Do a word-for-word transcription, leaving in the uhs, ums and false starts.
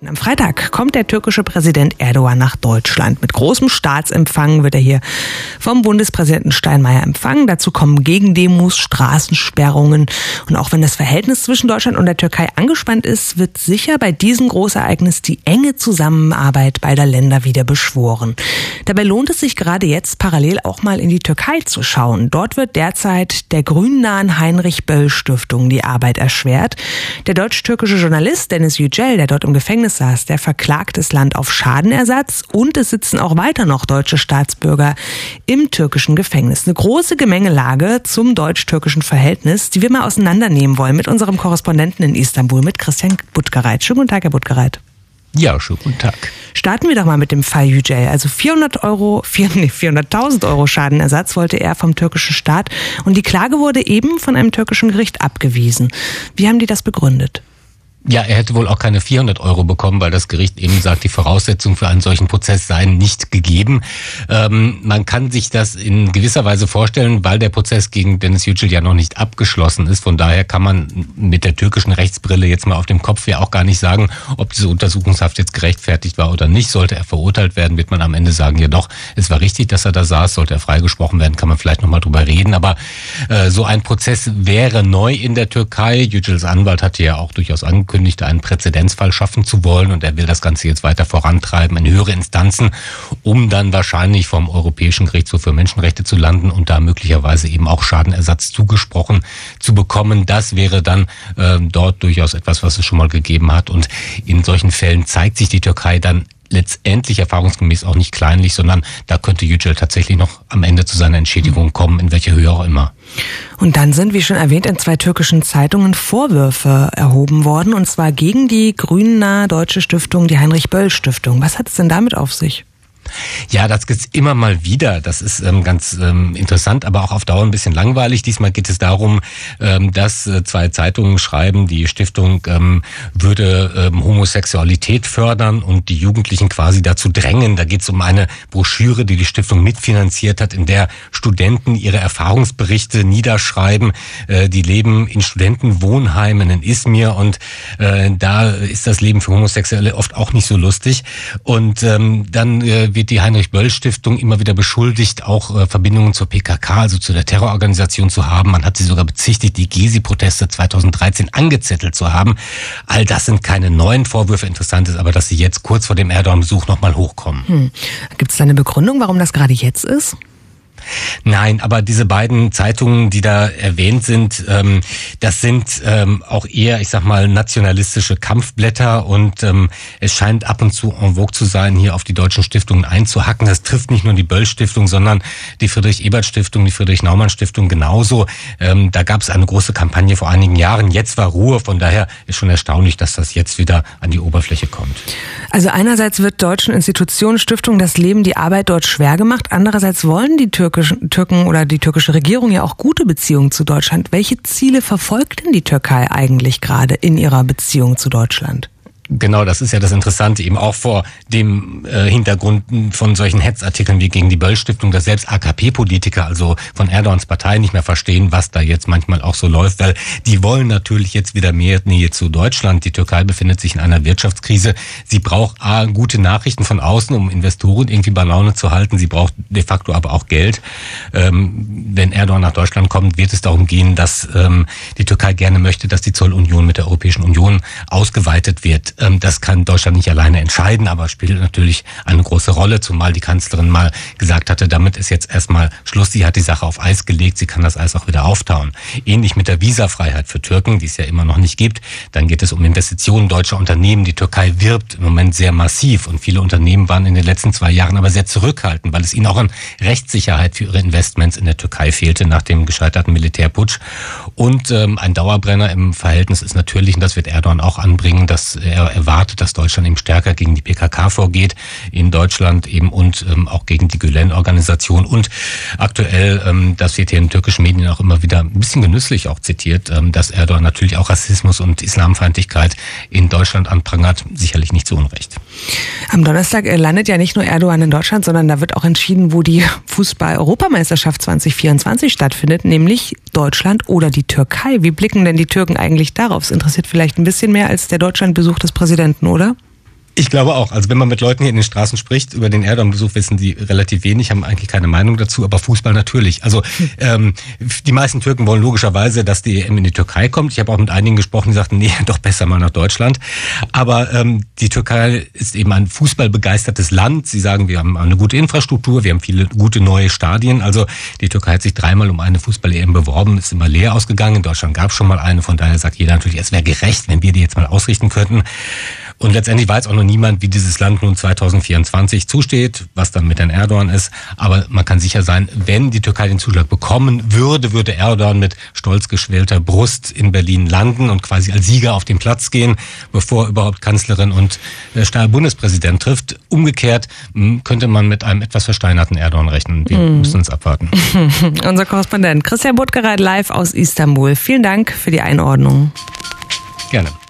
Am Freitag kommt der türkische Präsident Erdogan nach Deutschland. Mit großem Staatsempfang wird er hier vom Bundespräsidenten Steinmeier empfangen. Dazu kommen Gegendemos, Straßensperrungen. Und auch wenn das Verhältnis zwischen Deutschland und der Türkei angespannt ist, wird sicher bei diesem Großereignis die enge Zusammenarbeit beider Länder wieder beschworen. Dabei lohnt es sich gerade jetzt parallel auch mal in die Türkei zu schauen. Dort wird derzeit der grünnahen Heinrich-Böll-Stiftung die Arbeit erschwert. Der deutsch-türkische Journalist Deniz Yücel, der dort im Gefängnis saß, der verklagt das Land auf Schadenersatz, und es sitzen auch weiter noch deutsche Staatsbürger im türkischen Gefängnis. Eine große Gemengelage zum deutsch-türkischen Verhältnis, die wir mal auseinandernehmen wollen mit unserem Korrespondenten in Istanbul, mit Christian Buttgereit. Schönen guten Tag, Herr Buttgereit. Ja, schönen guten Tag. Starten wir doch mal mit dem Fall Yücel. Also vierhundert Euro, vierhunderttausend Euro Schadenersatz wollte er vom türkischen Staat, und die Klage wurde eben von einem türkischen Gericht abgewiesen. Wie haben die das begründet? Ja, er hätte wohl auch keine vierhundert Euro bekommen, weil das Gericht eben sagt, die Voraussetzungen für einen solchen Prozess seien nicht gegeben. Ähm, man kann sich das in gewisser Weise vorstellen, weil der Prozess gegen Deniz Yücel ja noch nicht abgeschlossen ist. Von daher kann man mit der türkischen Rechtsbrille jetzt mal auf dem Kopf ja auch gar nicht sagen, ob diese Untersuchungshaft jetzt gerechtfertigt war oder nicht. Sollte er verurteilt werden, wird man am Ende sagen, ja doch, es war richtig, dass er da saß. Sollte er freigesprochen werden, kann man vielleicht nochmal drüber reden. Aber äh, so ein Prozess wäre neu in der Türkei. Yücels Anwalt hatte ja auch durchaus angekündigt, einen Präzedenzfall schaffen zu wollen, und er will das Ganze jetzt weiter vorantreiben in höhere Instanzen, um dann wahrscheinlich vom Europäischen Gerichtshof für Menschenrechte zu landen und da möglicherweise eben auch Schadenersatz zugesprochen zu bekommen. Das wäre dann äh, dort durchaus etwas, was es schon mal gegeben hat, und in solchen Fällen zeigt sich die Türkei dann letztendlich erfahrungsgemäß auch nicht kleinlich, sondern da könnte Yücel tatsächlich noch am Ende zu seiner Entschädigung kommen, in welcher Höhe auch immer. Und dann sind, wie schon erwähnt, in zwei türkischen Zeitungen Vorwürfe erhoben worden, und zwar gegen die grünnahe deutsche Stiftung, die Heinrich-Böll-Stiftung. Was hat es denn damit auf sich? Ja, das gibt's immer mal wieder. Das ist ähm, ganz ähm, interessant, aber auch auf Dauer ein bisschen langweilig. Diesmal geht es darum, ähm, dass äh, zwei Zeitungen schreiben, die Stiftung ähm, würde ähm, Homosexualität fördern und die Jugendlichen quasi dazu drängen. Da geht es um eine Broschüre, die die Stiftung mitfinanziert hat, in der Studenten ihre Erfahrungsberichte niederschreiben. Äh, die leben in Studentenwohnheimen in Izmir, und äh, da ist das Leben für Homosexuelle oft auch nicht so lustig. Und ähm, dann äh, wird die Heinrich-Böll-Stiftung immer wieder beschuldigt, auch äh, Verbindungen zur P K K, also zu der Terrororganisation, zu haben. Man hat sie sogar bezichtigt, die Gezi-Proteste zweitausenddreizehn angezettelt zu haben. All das sind keine neuen Vorwürfe. Interessant ist aber, dass sie jetzt kurz vor dem Erdogan-Besuch nochmal hochkommen. Hm. Gibt es da eine Begründung, warum das gerade jetzt ist? Nein, aber diese beiden Zeitungen, die da erwähnt sind, ähm, das sind ähm, auch eher, ich sag mal, nationalistische Kampfblätter, und ähm, es scheint ab und zu en vogue zu sein, hier auf die deutschen Stiftungen einzuhacken. Das trifft nicht nur die Böll-Stiftung, sondern die Friedrich-Ebert-Stiftung, die Friedrich-Naumann-Stiftung genauso. Ähm, da gab es eine große Kampagne vor einigen Jahren. Jetzt war Ruhe, von daher ist schon erstaunlich, dass das jetzt wieder an die Oberfläche kommt. Also einerseits wird deutschen Institutionen, Stiftungen das Leben, die Arbeit dort schwer gemacht. Andererseits wollen die Türken Türken oder die türkische Regierung ja auch gute Beziehungen zu Deutschland. Welche Ziele verfolgt denn die Türkei eigentlich gerade in ihrer Beziehung zu Deutschland? Genau, das ist ja das Interessante, eben auch vor dem äh, Hintergrund von solchen Hetzartikeln wie gegen die Böll-Stiftung, dass selbst A K P-Politiker, also von Erdogans Partei, nicht mehr verstehen, was da jetzt manchmal auch so läuft, weil die wollen natürlich jetzt wieder mehr Nähe zu Deutschland. Die Türkei befindet sich in einer Wirtschaftskrise. Sie braucht A, gute Nachrichten von außen, um Investoren irgendwie bei Laune zu halten. Sie braucht de facto aber auch Geld. Ähm, wenn Erdogan nach Deutschland kommt, wird es darum gehen, dass ähm, die Türkei gerne möchte, dass die Zollunion mit der Europäischen Union ausgeweitet wird. Das kann Deutschland nicht alleine entscheiden, aber spielt natürlich eine große Rolle, zumal die Kanzlerin mal gesagt hatte, damit ist jetzt erstmal Schluss. Sie hat die Sache auf Eis gelegt, sie kann das Eis auch wieder auftauen. Ähnlich mit der Visafreiheit für Türken, die es ja immer noch nicht gibt. Dann geht es um Investitionen deutscher Unternehmen. Die Türkei wirbt im Moment sehr massiv, und viele Unternehmen waren in den letzten zwei Jahren aber sehr zurückhaltend, weil es ihnen auch an Rechtssicherheit für ihre Investments in der Türkei fehlte nach dem gescheiterten Militärputsch. Und ähm, ein Dauerbrenner im Verhältnis ist natürlich, und das wird Erdogan auch anbringen, dass er erwartet, dass Deutschland eben stärker gegen die P K K vorgeht in Deutschland eben, und ähm, auch gegen die Gülen-Organisation. Und aktuell, ähm, das wird hier in türkischen Medien auch immer wieder ein bisschen genüsslich auch zitiert, ähm, dass Erdogan natürlich auch Rassismus und Islamfeindlichkeit in Deutschland anprangert, sicherlich nicht zu Unrecht. Am Donnerstag landet ja nicht nur Erdogan in Deutschland, sondern da wird auch entschieden, wo die Fußball-Europameisterschaft zwanzig vierundzwanzig stattfindet, nämlich Deutschland oder die Türkei. Wie blicken denn die Türken eigentlich darauf? Es interessiert vielleicht ein bisschen mehr als der Deutschlandbesuch des Präsidenten, oder? Ich glaube auch. Also wenn man mit Leuten hier in den Straßen spricht, über den Erdogan-Besuch wissen die relativ wenig, haben eigentlich keine Meinung dazu, aber Fußball natürlich. Also ähm, die meisten Türken wollen logischerweise, dass die E M in die Türkei kommt. Ich habe auch mit einigen gesprochen, die sagten, nee, doch besser mal nach Deutschland. Aber ähm, die Türkei ist eben ein fußballbegeistertes Land. Sie sagen, wir haben eine gute Infrastruktur, wir haben viele gute neue Stadien. Also die Türkei hat sich dreimal um eine Fußball-E M beworben, ist immer leer ausgegangen. In Deutschland gab es schon mal eine, von daher sagt jeder natürlich, es wäre gerecht, wenn wir die jetzt mal ausrichten könnten. Und letztendlich weiß auch noch niemand, wie dieses Land nun zwanzig vierundzwanzig zusteht, was dann mit Herrn Erdogan ist. Aber man kann sicher sein, wenn die Türkei den Zuschlag bekommen würde, würde Erdogan mit stolz geschwellter Brust in Berlin landen und quasi als Sieger auf den Platz gehen, bevor überhaupt Kanzlerin und äh, Bundespräsident trifft. Umgekehrt mh, könnte man mit einem etwas versteinerten Erdogan rechnen. Wir mm. müssen uns abwarten. Unser Korrespondent Christian Buttgereit live aus Istanbul. Vielen Dank für die Einordnung. Gerne.